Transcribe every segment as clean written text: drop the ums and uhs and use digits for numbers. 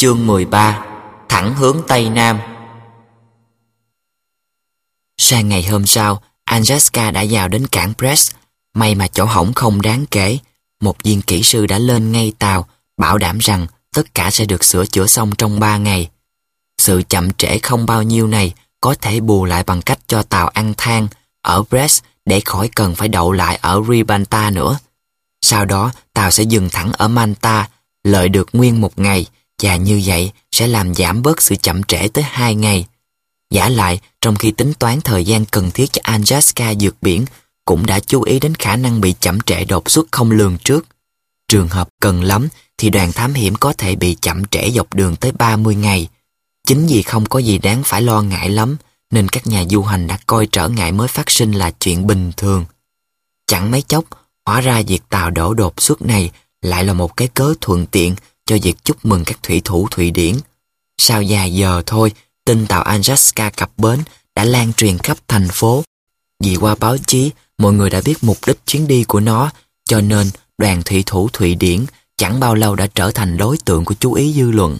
Chương 13. Thẳng hướng Tây Nam. Sang ngày hôm sau, Angelica đã vào đến cảng Brest. May mà chỗ hỏng không đáng kể. Một viên kỹ sư đã lên ngay tàu, bảo đảm rằng tất cả sẽ được sửa chữa xong trong 3 ngày. Sự chậm trễ không bao nhiêu này có thể bù lại bằng cách cho tàu ăn than ở Brest để khỏi cần phải đậu lại ở Ribanta nữa. Sau đó, tàu sẽ dừng thẳng ở Manta, lợi được nguyên 1 ngày, và như vậy sẽ làm giảm bớt sự chậm trễ tới 2 ngày. Vả lại, trong khi tính toán thời gian cần thiết cho Angelica vượt biển, cũng đã chú ý đến khả năng bị chậm trễ đột xuất không lường trước. Trường hợp cần lắm thì đoàn thám hiểm có thể bị chậm trễ dọc đường tới 30 ngày. Chính vì không có gì đáng phải lo ngại lắm, nên các nhà du hành đã coi trở ngại mới phát sinh là chuyện bình thường. Chẳng mấy chốc, hóa ra việc tàu đổ đột xuất này lại là một cái cớ thuận tiện cho việc chúc mừng các thủy thủ Thụy Điển. Sau vài giờ thôi, tin tàu Angelica cập bến đã lan truyền khắp thành phố. Vì qua báo chí, mọi người đã biết mục đích chuyến đi của nó, cho nên đoàn thủy thủ Thụy Điển chẳng bao lâu đã trở thành đối tượng của chú ý dư luận.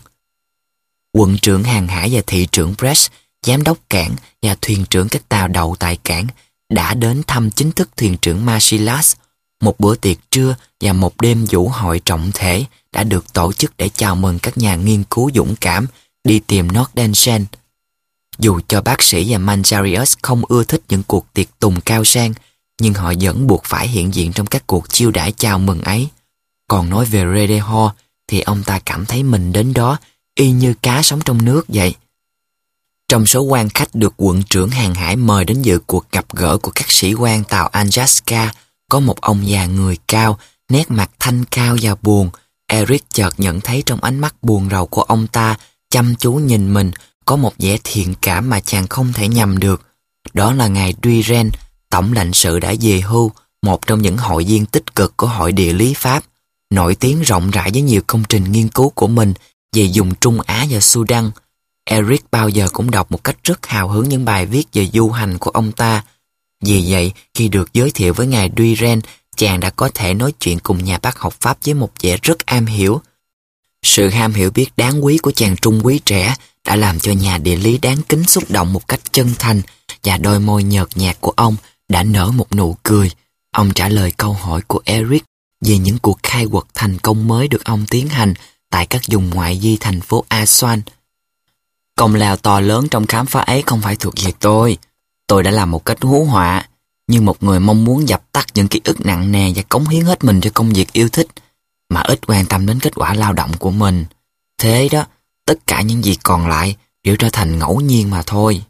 Quận trưởng hàng hải và thị trưởng Brest, giám đốc cảng và thuyền trưởng các tàu đậu tại cảng đã đến thăm chính thức thuyền trưởng Marcellus. Một bữa tiệc trưa và một đêm vũ hội trọng thể đã được tổ chức để chào mừng các nhà nghiên cứu dũng cảm đi tìm Nordenskjold. Dù cho bác sĩ và Manjarius không ưa thích những cuộc tiệc tùng cao sang, nhưng họ vẫn buộc phải hiện diện trong các cuộc chiêu đãi chào mừng ấy. Còn nói về Redehor thì ông ta cảm thấy mình đến đó y như cá sống trong nước vậy. Trong số quan khách được quận trưởng hàng hải mời đến dự cuộc gặp gỡ của các sĩ quan tàu Angelica, có một ông già người cao, nét mặt thanh cao và buồn. Eric chợt nhận thấy trong ánh mắt buồn rầu của ông ta chăm chú nhìn mình có một vẻ thiện cảm mà chàng không thể nhầm được. Đó là ngài Duren, tổng lãnh sự đã về hưu, một trong những hội viên tích cực của Hội Địa lý Pháp, nổi tiếng rộng rãi với nhiều công trình nghiên cứu của mình về vùng Trung Á và Sudan. Eric bao giờ cũng đọc một cách rất hào hứng những bài viết về du hành của ông ta. Vì vậy, khi được giới thiệu với ngài Duren, chàng đã có thể nói chuyện cùng nhà bác học Pháp với một vẻ rất am hiểu. Sự ham hiểu biết đáng quý của chàng trung quý trẻ đã làm cho nhà địa lý đáng kính xúc động một cách chân thành, và đôi môi nhợt nhạt của ông đã nở một nụ cười. Ông trả lời câu hỏi của Eric về những cuộc khai quật thành công mới được ông tiến hành tại các vùng ngoại vi thành phố Aswan. Công lao to lớn trong khám phá ấy không phải thuộc về tôi. Tôi đã làm một cách hú họa, như một người mong muốn dập tắt những ký ức nặng nề và cống hiến hết mình cho công việc yêu thích, mà ít quan tâm đến kết quả lao động của mình. Thế đó, tất cả những gì còn lại đều trở thành ngẫu nhiên mà thôi.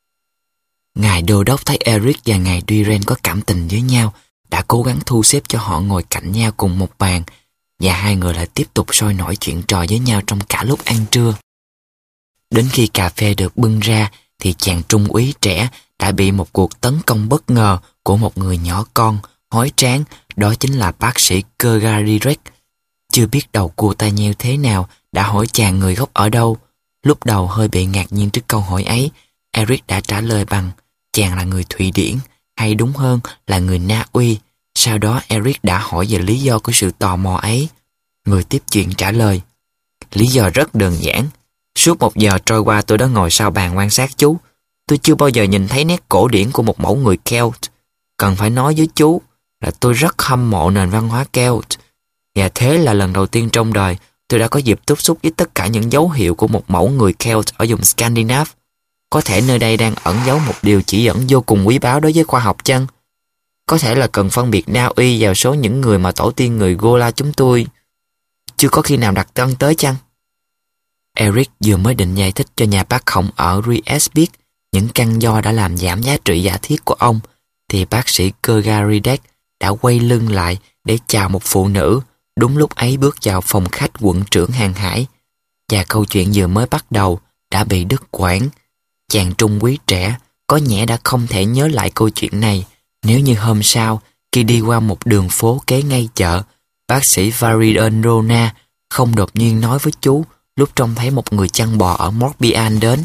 Ngài Đô đốc thấy Eric và ngài Duren có cảm tình với nhau, đã cố gắng thu xếp cho họ ngồi cạnh nhau cùng một bàn, và hai người lại tiếp tục sôi nổi chuyện trò với nhau trong cả lúc ăn trưa. Đến khi cà phê được bưng ra, thì chàng trung úy trẻ đã bị một cuộc tấn công bất ngờ của một người nhỏ con, hói tráng, đó chính là bác sĩ Kergarirek. Chưa biết đầu cua tai nheo thế nào, đã hỏi chàng người gốc ở đâu. Lúc đầu hơi bị ngạc nhiên trước câu hỏi ấy, Eric đã trả lời bằng chàng là người Thụy Điển, hay đúng hơn là người Na Uy. Sau đó Eric đã hỏi về lý do của sự tò mò ấy. Người tiếp chuyện trả lời, lý do rất đơn giản. Suốt 1 giờ trôi qua tôi đã ngồi sau bàn quan sát chú. Tôi chưa bao giờ nhìn thấy nét cổ điển của một mẫu người Celt. Cần phải nói với chú là tôi rất hâm mộ nền văn hóa Celt. Và thế là lần đầu tiên trong đời tôi đã có dịp tiếp xúc với tất cả những dấu hiệu của một mẫu người Celt ở vùng Scandinavia. Có thể nơi đây đang ẩn giấu một điều chỉ dẫn vô cùng quý báu đối với khoa học chăng? Có thể là cần phân biệt Na Uy vào số những người mà tổ tiên người Gola chúng tôi chưa có khi nào đặt chân tới chăng? Eric vừa mới định giải thích cho nhà bác khổng ở Ries biết những căn do đã làm giảm giá trị giả thiết của ông, thì bác sĩ Kergaridek đã quay lưng lại để chào một phụ nữ đúng lúc ấy bước vào phòng khách quận trưởng hàng hải, và câu chuyện vừa mới bắt đầu đã bị đứt quãng. Chàng trung úy trẻ có nhẽ đã không thể nhớ lại câu chuyện này nếu như hôm sau, khi đi qua một đường phố kế ngay chợ, bác sĩ Varidonrona không đột nhiên nói với chú lúc trông thấy một người chăn bò ở Morbihan đến.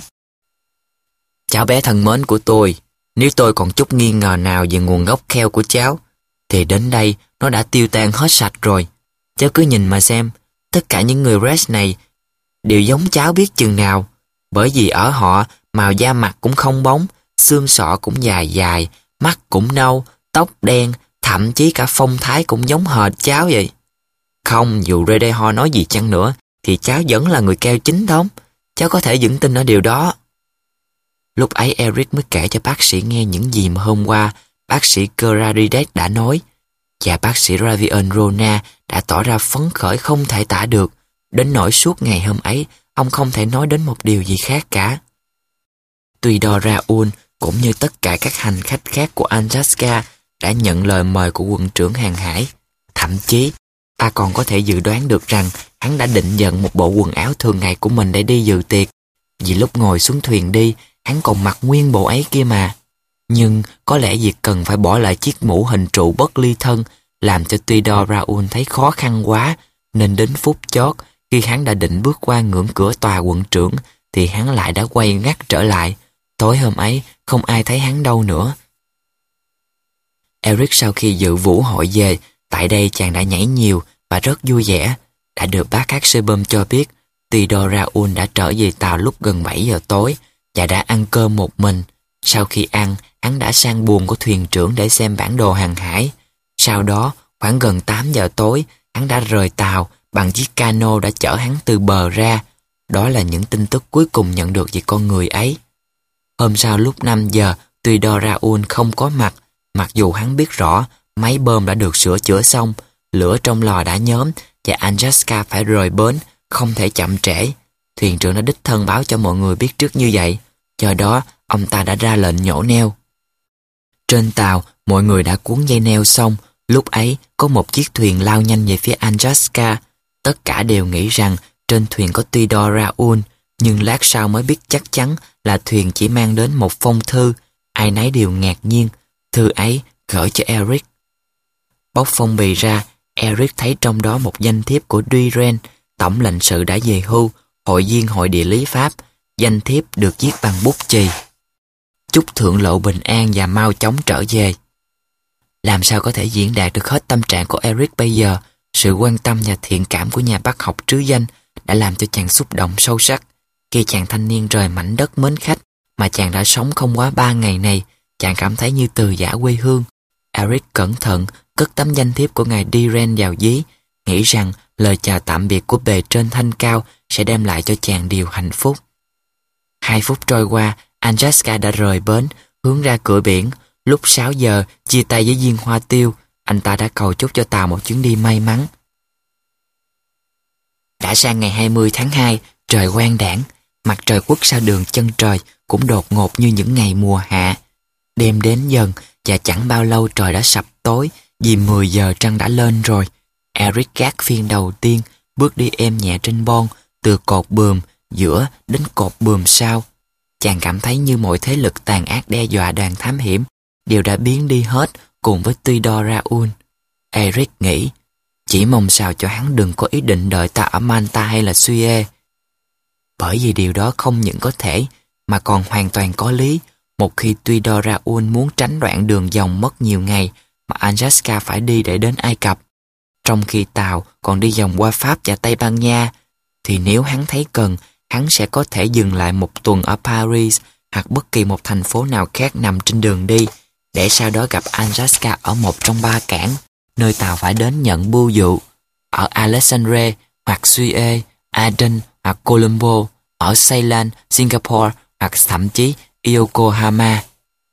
Cháu bé thân mến của tôi, nếu tôi còn chút nghi ngờ nào về nguồn gốc Celt của cháu, thì đến đây nó đã tiêu tan hết sạch rồi. Cháu cứ nhìn mà xem, tất cả những người Brest này đều giống cháu biết chừng nào. Bởi vì ở họ, màu da mặt cũng không bóng, xương sọ cũng dài dài, mắt cũng nâu, tóc đen, thậm chí cả phong thái cũng giống hệt cháu vậy. Không, dù Redeho nói gì chăng nữa, thì cháu vẫn là người keo chính thống. Cháu có thể vững tin ở điều đó. Lúc ấy Eric mới kể cho bác sĩ nghe những gì mà hôm qua bác sĩ Kurarides đã nói. Và bác sĩ Ravion Rona đã tỏ ra phấn khởi không thể tả được. Đến nỗi suốt ngày hôm ấy, ông không thể nói đến một điều gì khác cả. Tudor Raoul cũng như tất cả các hành khách khác của Alaska đã nhận lời mời của quận trưởng hàng hải. Thậm chí, ta còn có thể dự đoán được rằng hắn đã định dẫn một bộ quần áo thường ngày của mình để đi dự tiệc. Vì lúc ngồi xuống thuyền đi, hắn còn mặc nguyên bộ ấy kia mà. Nhưng có lẽ việc cần phải bỏ lại chiếc mũ hình trụ bất ly thân làm cho Tudor Raoul thấy khó khăn quá, nên đến phút chót, khi hắn đã định bước qua ngưỡng cửa tòa quận trưởng, thì hắn lại đã quay ngắt trở lại. Tối hôm ấy, không ai thấy hắn đâu nữa. Eric sau khi dự vũ hội về, tại đây chàng đã nhảy nhiều và rất vui vẻ. Đã được bác Haxebum cho biết, Tudor Raoul đã trở về tàu lúc gần 7 giờ tối và đã ăn cơm một mình. Sau khi ăn, hắn đã sang buồng của thuyền trưởng để xem bản đồ hàng hải. Sau đó, khoảng gần 8 giờ tối, hắn đã rời tàu bằng chiếc cano đã chở hắn từ bờ ra. Đó là những tin tức cuối cùng nhận được về con người ấy. Hôm sau lúc 5 giờ, Tudor Raoul không có mặt, mặc dù hắn biết rõ máy bơm đã được sửa chữa xong, lửa trong lò đã nhóm và Alaska phải rời bến, không thể chậm trễ. Thuyền trưởng đã đích thân báo cho mọi người biết trước như vậy, do đó ông ta đã ra lệnh nhổ neo. Trên tàu, mọi người đã cuốn dây neo xong, lúc ấy có một chiếc thuyền lao nhanh về phía Alaska. Tất cả đều nghĩ rằng trên thuyền có Tudor Raoul, nhưng lát sau mới biết chắc chắn là thuyền chỉ mang đến một phong thư. Ai nấy đều ngạc nhiên. Thư ấy gửi cho Eric. Bóc phong bì ra, Eric thấy trong đó một danh thiếp của Duren, tổng lãnh sự đã về hưu, hội viên hội địa lý Pháp. Danh thiếp được viết bằng bút chì. Chúc thượng lộ bình an và mau chóng trở về. Làm sao có thể diễn đạt được hết tâm trạng của Eric bây giờ? Sự quan tâm và thiện cảm của nhà bác học trứ danh đã làm cho chàng xúc động sâu sắc. Khi chàng thanh niên rời mảnh đất mến khách mà chàng đã sống không quá 3 ngày này, chàng cảm thấy như từ giã quê hương. Eric cẩn thận cất tấm danh thiếp của ngài Duren vào ví, nghĩ rằng lời chào tạm biệt của bề trên thanh cao sẽ đem lại cho chàng điều hạnh phúc. 2 phút trôi qua, Alaska đã rời bến, hướng ra cửa biển. Lúc 6 giờ, chia tay với viên hoa tiêu, anh ta đã cầu chúc cho tàu một chuyến đi may mắn. Đã sang ngày 20 tháng 2, trời quang đãng, mặt trời khuất sau đường chân trời cũng đột ngột như những ngày mùa hạ. Đêm đến dần và chẳng bao lâu trời đã sập tối, vì 10 giờ trăng đã lên rồi. Eric gác phiên đầu tiên, bước đi êm nhẹ trên bon, từ cột buồm giữa đến cột buồm sau. Chàng cảm thấy như mọi thế lực tàn ác đe dọa đoàn thám hiểm đều đã biến đi hết cùng với Tudor Raoul. Eric nghĩ, chỉ mong sao cho hắn đừng có ý định đợi ta ở Manta hay là Suez. Bởi vì điều đó không những có thể mà còn hoàn toàn có lý. Một khi Tudor Raoul muốn tránh đoạn đường vòng mất nhiều ngày mà Alaska phải đi để đến Ai Cập, trong khi tàu còn đi vòng qua Pháp và Tây Ban Nha, thì nếu hắn thấy cần, hắn sẽ có thể dừng lại một tuần ở Paris hoặc bất kỳ một thành phố nào khác nằm trên đường đi, để sau đó gặp Alaska ở một trong 3 cảng, nơi tàu phải đến nhận bưu vụ, ở Alexandria hoặc Suez, Aden hoặc Colombo, ở Ceylon, Singapore hoặc thậm chí Yokohama.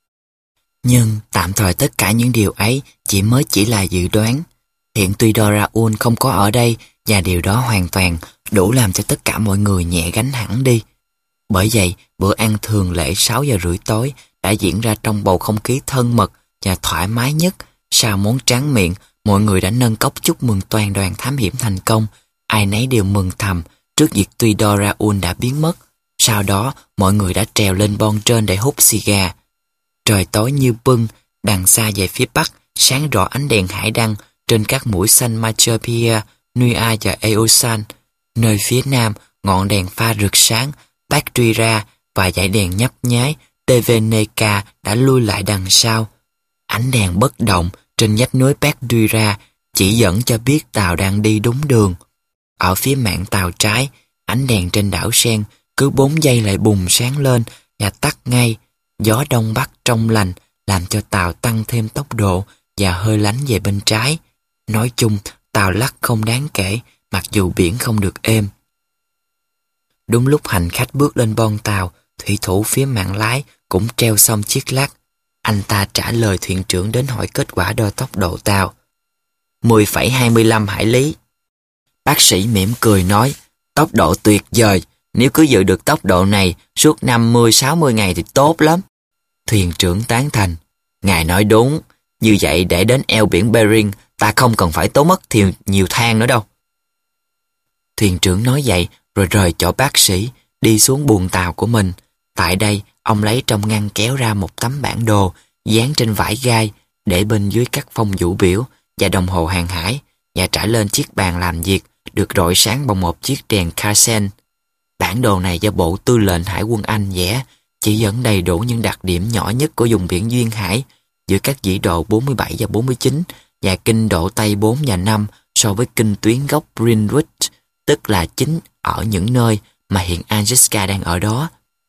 Nhưng tạm thời tất cả những điều ấy chỉ là dự đoán. Hiện Tudor Raoul không có ở đây và điều đó hoàn toàn đủ làm cho tất cả mọi người nhẹ gánh hẳn đi. Bởi vậy, bữa ăn thường lệ 6 giờ rưỡi tối đã diễn ra trong bầu không khí thân mật và thoải mái nhất. Sau món tráng miệng, mọi người đã nâng cốc chúc mừng toàn đoàn thám hiểm thành công. Ai nấy đều mừng thầm trước việc Tudor Raoul đã biến mất. Sau đó, mọi người đã trèo lên bon trên để hút xì gà. Trời tối như bưng, đằng xa về phía bắc, sáng rõ ánh đèn hải đăng trên các mũi xanh Machopia, Nui và Eosan. Nơi phía nam, ngọn đèn pha rực sáng, Bactria và dải đèn nhấp nháy Teveneka đã lui lại đằng sau. Ánh đèn bất động trên vách núi Bactria chỉ dẫn cho biết tàu đang đi đúng đường. Ở phía mạn tàu trái, Ánh đèn trên đảo sen cứ 4 giây lại bùng sáng lên và tắt ngay. Gió đông bắc trong lành làm cho tàu tăng thêm tốc độ và hơi lánh về bên trái. Nói chung, tàu lắc không đáng kể, mặc dù biển không được êm. Đúng lúc hành khách bước lên bon tàu, thủy thủ phía mạn lái cũng treo xong chiếc lắc. Anh ta trả lời thuyền trưởng đến hỏi kết quả đo tốc độ tàu. 10,25 hải lý. Bác sĩ mỉm cười nói, tốc độ tuyệt vời, nếu cứ giữ được tốc độ này suốt 50-60 ngày thì tốt lắm. Thuyền trưởng tán thành, ngài nói đúng, như vậy để đến eo biển Bering ta không cần phải tốn mất nhiều than nữa đâu. Thuyền trưởng nói vậy rồi rời chỗ bác sĩ, đi xuống buồng tàu của mình. Tại đây, ông lấy trong ngăn kéo ra một tấm bản đồ dán trên vải gai, để bên dưới các phông vũ biểu và đồng hồ hàng hải, và trải lên chiếc bàn làm việc được rọi sáng bằng một chiếc đèn Carsen. Bản đồ này do Bộ Tư lệnh Hải quân Anh vẽ, chỉ dẫn đầy đủ những đặc điểm nhỏ nhất của vùng biển duyên hải giữa các vĩ độ 47 và 49 và kinh độ Tây 4 và 5 so với kinh tuyến gốc Greenwich, tức là chính ở những nơi mà hiện Alaska đang ở đó.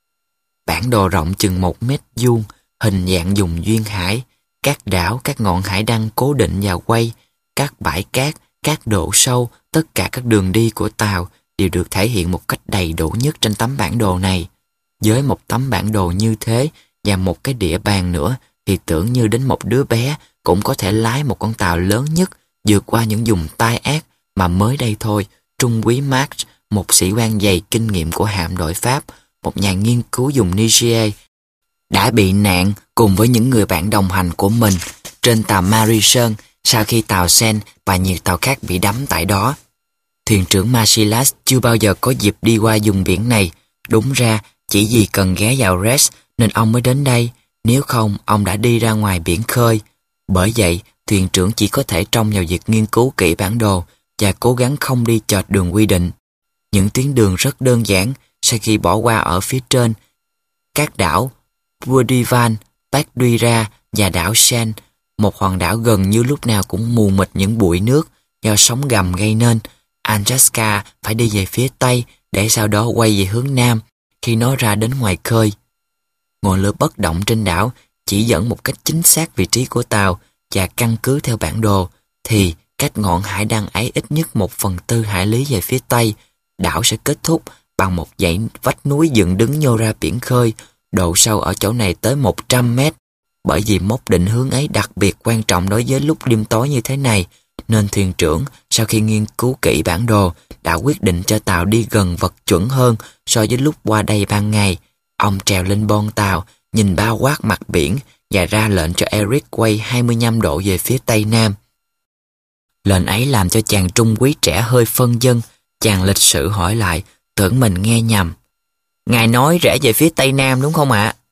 Bản đồ rộng chừng 1 mét vuông, hình dạng vùng duyên hải, các đảo, các ngọn hải đăng cố định và quay, các bãi cát, các độ sâu, tất cả các đường đi của tàu đều được thể hiện một cách đầy đủ nhất trên tấm bản đồ này. Với một tấm bản đồ như thế và một cái đĩa bàn nữa thì tưởng như đến một đứa bé cũng có thể lái một con tàu lớn nhất vượt qua những vùng tai ác mà mới đây thôi, Trung úy Marx, một sĩ quan dày kinh nghiệm của hạm đội Pháp, một nhà nghiên cứu vùng Niger, đã bị nạn cùng với những người bạn đồng hành của mình trên tàu Marison sau khi tàu Sen và nhiều tàu khác bị đắm tại đó. Thuyền trưởng Marcellus chưa bao giờ có dịp đi qua vùng biển này. Đúng ra, chỉ vì cần ghé vào Rest nên ông mới đến đây, nếu không ông đã đi ra ngoài biển khơi. Bởi vậy, thuyền trưởng chỉ có thể trông vào việc nghiên cứu kỹ bản đồ và cố gắng không đi chệch đường quy định. Những tuyến đường rất đơn giản sau khi bỏ qua ở phía trên các đảo Burdivan, Paduira và đảo Sen, một hòn đảo gần như lúc nào cũng mù mịt những bụi nước do sóng gầm gây nên. Alaska phải đi về phía Tây để sau đó quay về hướng Nam khi nó ra đến ngoài khơi. Ngọn lửa bất động trên đảo chỉ dẫn một cách chính xác vị trí của tàu, và căn cứ theo bản đồ thì cách ngọn hải đăng ấy ít nhất 1/4 hải lý về phía Tây, đảo sẽ kết thúc bằng một dãy vách núi dựng đứng nhô ra biển khơi, độ sâu ở chỗ này tới 100 mét. Bởi vì mốc định hướng ấy đặc biệt quan trọng đối với lúc đêm tối như thế này, nên thuyền trưởng sau khi nghiên cứu kỹ bản đồ đã quyết định cho tàu đi gần vật chuẩn hơn so với lúc qua đây ban ngày. Ông trèo lên bon tàu, nhìn bao quát mặt biển và ra lệnh cho Eric quay 25 độ về phía Tây Nam. Lệnh ấy làm cho chàng trung úy trẻ hơi phân vân. Chàng lịch sự hỏi lại, tưởng mình nghe nhầm. Ngài nói rẽ về phía Tây Nam đúng không ạ?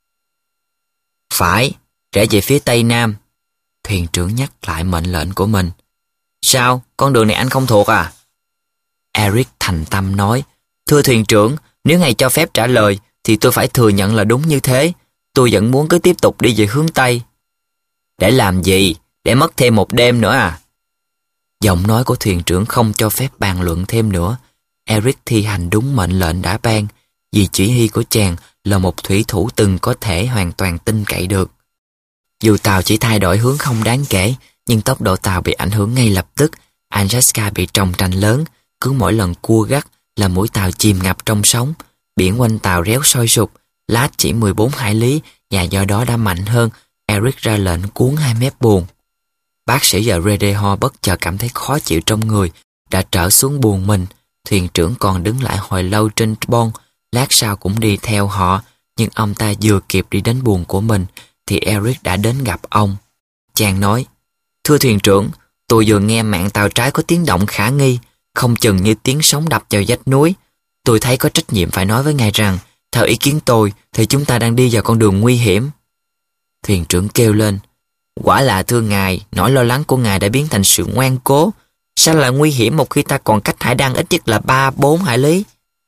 Phải, rẽ về phía Tây Nam. Thuyền trưởng nhắc lại mệnh lệnh của mình. Sao, con đường này anh không thuộc à? Eric thành tâm nói, thưa thuyền trưởng, nếu ngài cho phép trả lời thì tôi phải thừa nhận là đúng như thế. Tôi vẫn muốn cứ tiếp tục đi về hướng Tây. Để làm gì? Để mất thêm một đêm nữa à? Giọng nói của thuyền trưởng không cho phép bàn luận thêm nữa. Eric thi hành đúng mệnh lệnh đã ban, vì chỉ huy của chàng là một thủy thủ từng có thể hoàn toàn tin cậy được. Dù tàu chỉ thay đổi hướng không đáng kể, nhưng tốc độ tàu bị ảnh hưởng ngay lập tức. Alaska bị trồng tranh lớn, cứ mỗi lần cua gắt là mũi tàu chìm ngập trong sóng. Biển quanh tàu réo sôi sục, lát chỉ 14 hải lý và do đó đã mạnh hơn. Eric ra lệnh cuốn 2 mép buồng. Bác sĩ và Redehor bất chợt cảm thấy khó chịu trong người, đã trở xuống buồng mình. Thuyền trưởng còn đứng lại hồi lâu trên bon, lát sau cũng đi theo họ, nhưng ông ta vừa kịp đi đến buồng của mình thì Eric đã đến gặp ông. Chàng nói, thưa thuyền trưởng, tôi vừa nghe mạn tàu trái có tiếng động khả nghi, không chừng như tiếng sóng đập vào vách núi. Tôi thấy có trách nhiệm phải nói với ngài rằng, theo ý kiến tôi thì chúng ta đang đi vào con đường nguy hiểm. Thuyền trưởng kêu lên, quả là thưa ngài, nỗi lo lắng của ngài đã biến thành sự ngoan cố. Sao lại nguy hiểm một khi ta còn cách hải đăng ít nhất là 3-4 hải lý?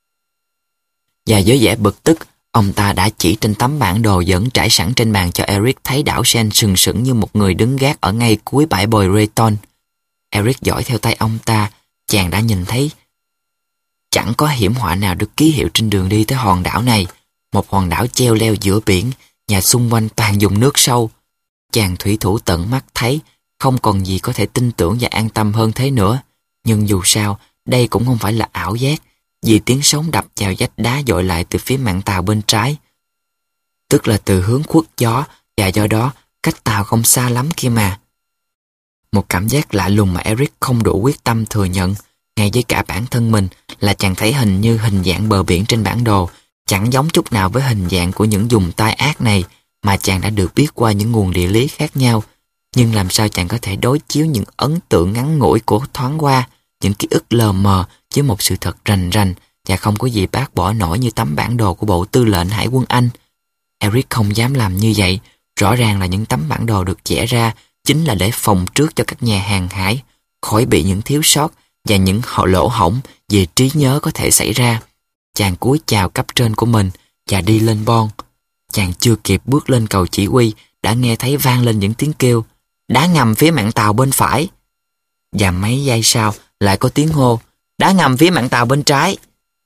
Và với vẻ bực tức, ông ta đã chỉ trên tấm bản đồ dẫn trải sẵn trên bàn cho Eric thấy đảo Sen sừng sững như một người đứng gác ở ngay cuối bãi bồi Rayton. Eric dõi theo tay ông ta, chàng đã nhìn thấy Chẳng có hiểm họa nào được ký hiệu trên đường đi tới hòn đảo này. Một hòn đảo treo leo giữa biển, nhà xung quanh toàn vùng nước sâu. Chàng thủy thủ tận mắt thấy, không còn gì có thể tin tưởng và an tâm hơn thế nữa. Nhưng dù sao, đây cũng không phải là ảo giác, vì tiếng sóng đập vào vách đá dội lại từ phía mạn tàu bên trái. Tức là từ hướng khuất gió, và do đó, cách tàu không xa lắm kia mà. Một cảm giác lạ lùng mà Eric không đủ quyết tâm thừa nhận, ngay với cả bản thân mình, là chàng thấy hình như hình dạng bờ biển trên bản đồ chẳng giống chút nào với hình dạng của những vùng tai ác này mà chàng đã được biết qua những nguồn địa lý khác nhau. Nhưng làm sao chàng có thể đối chiếu những ấn tượng ngắn ngủi của thoáng qua, những ký ức lờ mờ với một sự thật rành rành và không có gì bác bỏ nổi như tấm bản đồ của Bộ Tư lệnh Hải quân Anh. Eric không dám làm như vậy. Rõ ràng là những tấm bản đồ được vẽ ra chính là để phòng trước cho các nhà hàng hải khỏi bị những thiếu sót và những lỗ hổng về trí nhớ có thể xảy ra. Chàng cúi chào cấp trên của mình và đi lên bon. Chàng chưa kịp bước lên cầu chỉ huy đã nghe thấy vang lên những tiếng kêu đá ngầm phía mạn tàu bên phải. Và mấy giây sau lại có tiếng hô đá ngầm phía mạn tàu bên trái.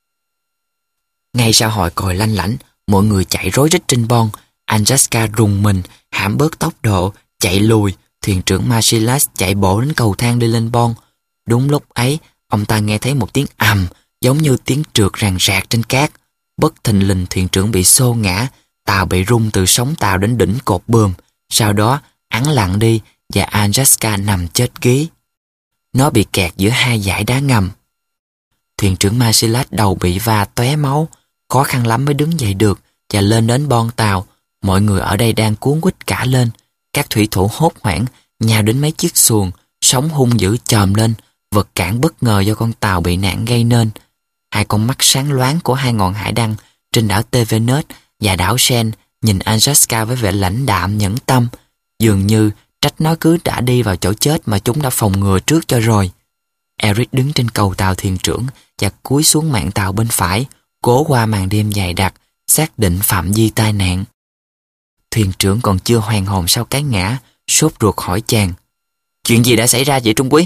Ngay sau hồi còi lanh lảnh, mọi người chạy rối rít trên bon. Anjaska rùng mình, hãm bớt tốc độ, chạy lùi. Thuyền trưởng Marcellus chạy bộ đến cầu thang đi lên bon. Đúng lúc ấy, ông ta nghe thấy một tiếng ầm, giống như tiếng trượt ràng rạc trên cát. Bất thình lình thuyền trưởng bị xô ngã, tàu bị rung từ sóng tàu đến đỉnh cột buồm. Sau đó, hắn lặn đi và Anjaska nằm chết gí. Nó bị kẹt giữa hai dải đá ngầm. Thuyền trưởng Marcellus đầu bị va tóe máu, khó khăn lắm mới đứng dậy được và lên đến bon tàu. Mọi người ở đây đang cuống quýt cả lên. Các thủy thủ hốt hoảng nhào đến mấy chiếc xuồng, sóng hung dữ chồm lên, vật cản bất ngờ do con tàu bị nạn gây nên. Hai con mắt sáng loáng của hai ngọn hải đăng trên đảo Tevenus và đảo Sen nhìn Anjaska với vẻ lãnh đạm nhẫn tâm, dường như trách nó cứ đã đi vào chỗ chết mà chúng đã phòng ngừa trước cho rồi. Eric đứng trên cầu tàu thuyền trưởng và cúi xuống mạn tàu bên phải, cố qua màn đêm dày đặc, xác định phạm vi tai nạn. Thuyền trưởng còn chưa hoàn hồn sau cái ngã, sốt ruột hỏi chàng: "Chuyện gì đã xảy ra vậy Trung Quý?"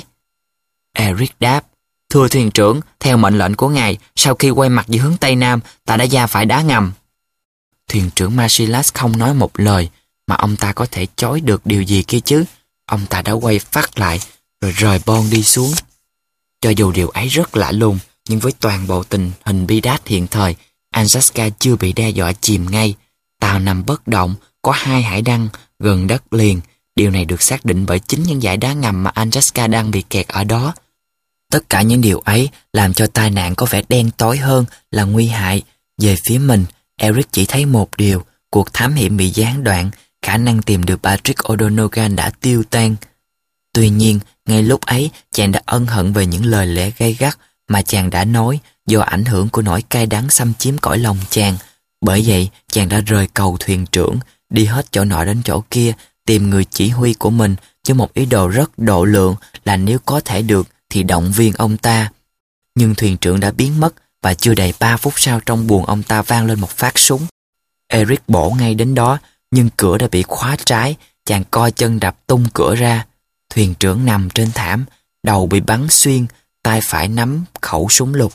Eric đáp: "Thưa thuyền trưởng, theo mệnh lệnh của ngài, sau khi quay mặt về hướng Tây Nam, ta đã va phải đá ngầm." Thuyền trưởng Marcellus không nói một lời, mà ông ta có thể chối được điều gì kia chứ. Ông ta đã quay phát lại, rồi rời bon đi xuống. Cho dù điều ấy rất lạ lùng, nhưng với toàn bộ tình hình bi đát hiện thời, Anjaska chưa bị đe dọa chìm ngay. Tàu nằm bất động, có hai hải đăng gần đất liền. Điều này được xác định bởi chính những dải đá ngầm mà Anjaska đang bị kẹt ở đó. Tất cả những điều ấy làm cho tai nạn có vẻ đen tối hơn là nguy hại. Về phía mình, Eric chỉ thấy một điều: cuộc thám hiểm bị gián đoạn, khả năng tìm được Patrick O'Donoghue đã tiêu tan. Tuy nhiên, ngay lúc ấy, chàng đã ân hận về những lời lẽ gay gắt mà chàng đã nói do ảnh hưởng của nỗi cay đắng xâm chiếm cõi lòng chàng. Bởi vậy, chàng đã rời cầu thuyền trưởng, đi hết chỗ nọ đến chỗ kia, tìm người chỉ huy của mình với một ý đồ rất độ lượng là nếu có thể được thì động viên ông ta. Nhưng thuyền trưởng đã biến mất và chưa đầy 3 phút sau trong buồng ông ta vang lên một phát súng. Eric bổ ngay đến đó, nhưng cửa đã bị khóa trái, chàng co chân đạp tung cửa ra. Thuyền trưởng nằm trên thảm, đầu bị bắn xuyên, tay phải nắm khẩu súng lục.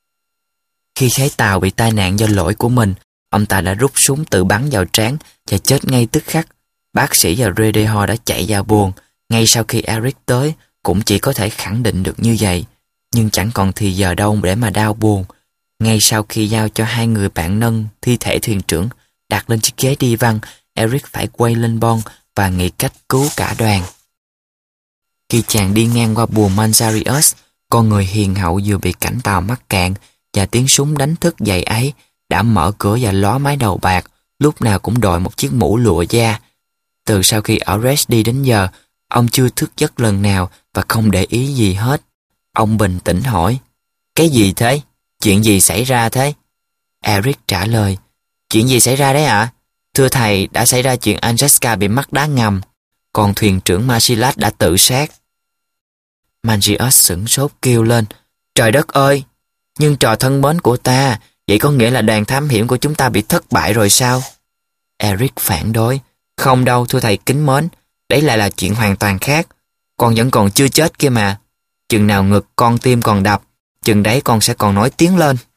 Khi thấy tàu bị tai nạn do lỗi của mình, ông ta đã rút súng tự bắn vào trán và chết ngay tức khắc. Bác sĩ và Redehor đã chạy vào buồng. Ngay sau khi Eric tới, cũng chỉ có thể khẳng định được như vậy. Nhưng chẳng còn thì giờ đâu để mà đau buồn. Ngay sau khi giao cho hai người bạn nâng thi thể thuyền trưởng đặt lên chiếc ghế đi văn, Eric phải quay lên bon và nghĩ cách cứu cả đoàn. Khi chàng đi ngang qua buồng Manzarius, con người hiền hậu vừa bị cảnh tàu mắc cạn và tiếng súng đánh thức dậy ấy đã mở cửa và ló mái đầu bạc, lúc nào cũng đội một chiếc mũ lụa da. Từ sau khi ở Rex đi đến giờ, ông chưa thức giấc lần nào và không để ý gì hết. Ông bình tĩnh hỏi: "Cái gì thế? Chuyện gì xảy ra thế?" Eric trả lời: "Chuyện gì xảy ra đấy ạ? Thưa thầy, đã xảy ra chuyện Anjaska bị mắc đá ngầm, còn thuyền trưởng Marcellus đã tự sát." Mangius sửng sốt kêu lên: "Trời đất ơi! Nhưng trò thân mến của ta, vậy có nghĩa là đoàn thám hiểm của chúng ta bị thất bại rồi sao?" Eric phản đối: "Không đâu thưa thầy kính mến, đấy lại là chuyện hoàn toàn khác. Con vẫn còn chưa chết kia mà. Chừng nào ngực con tim còn đập chừng đấy con sẽ còn nói tiếng lên.